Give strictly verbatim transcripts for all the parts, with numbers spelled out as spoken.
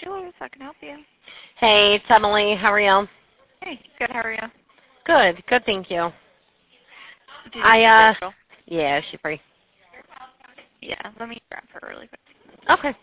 Jules, how can I help you? Hey, it's Emily. How are you? Hey, good. How are you? Good. Good, thank you. Did you I, need uh, Rachel? yeah, is she free? Yeah, let me grab her really quick. Okay.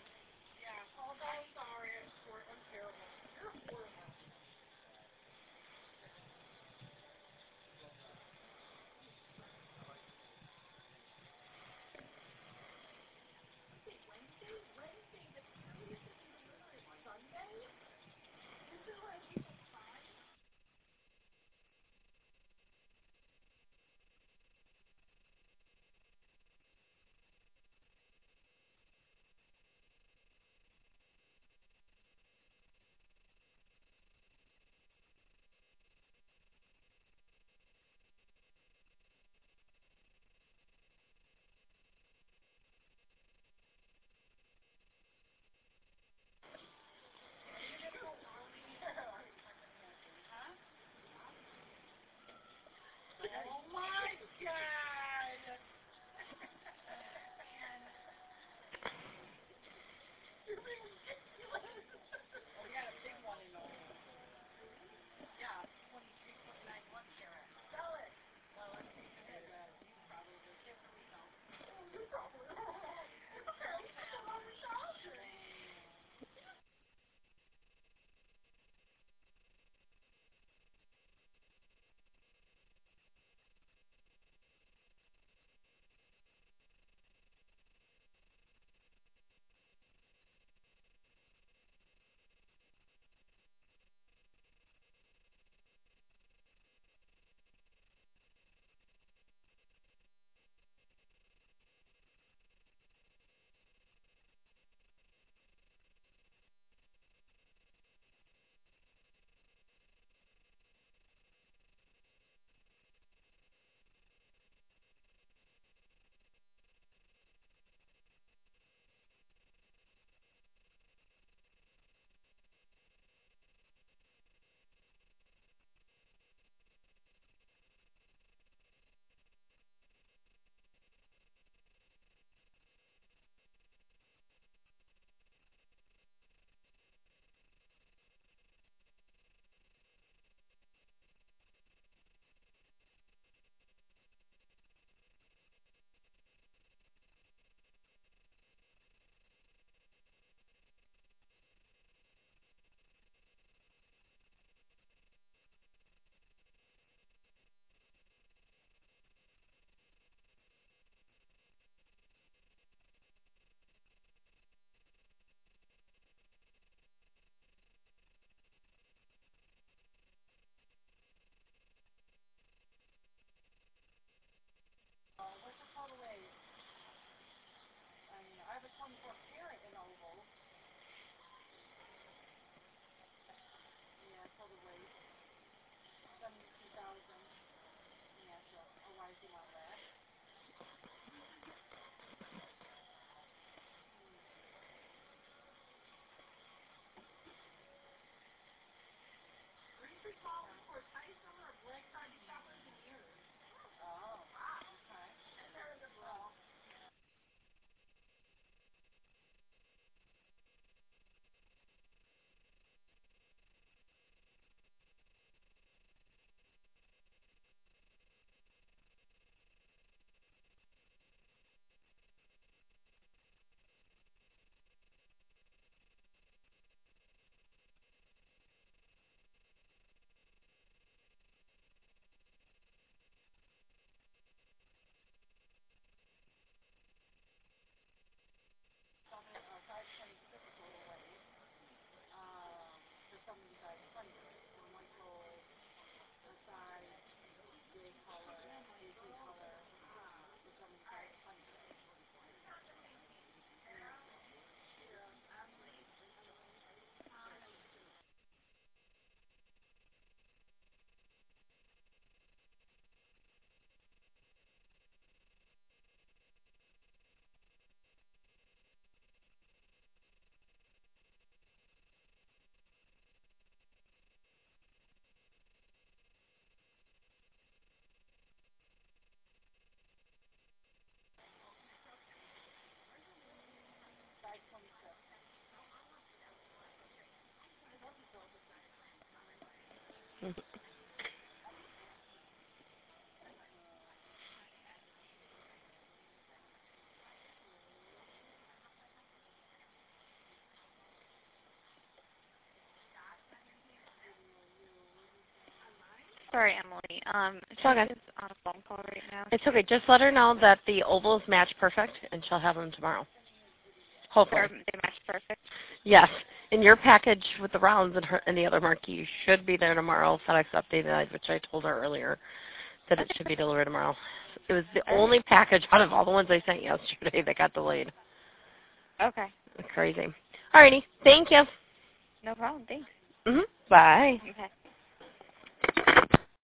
Sorry, Emily. Um, It's all good. she's on a phone call right now. It's okay. Just let her know that the ovals match perfect, and she'll have them tomorrow. Hopefully. They're, they match perfect. Yes. And your package with the rounds and, her, and the other marquee should be there tomorrow. FedEx updated, which I told her earlier, that it should be delivered tomorrow. It was the All only right. package out of all the ones I sent yesterday that got delayed. Okay. Crazy. Alrighty. Thank you. No problem. Thanks. Mm-hmm. Bye. Okay.